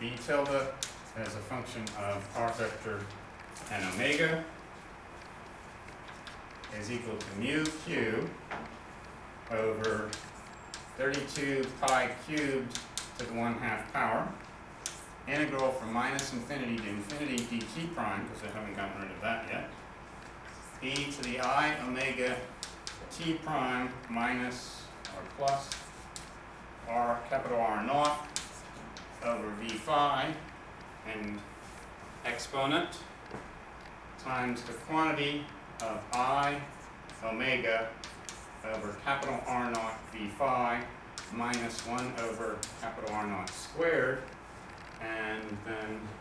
b tilde as a function of r vector and omega is equal to mu q over 32 pi cubed to the 1/2 power, integral from minus infinity to infinity dt prime, because I haven't gotten rid of that yet, e to the I omega t prime minus or plus r capital R naught over v phi and exponent times the quantity of I omega over capital R naught v phi minus 1 over capital R naught squared, and then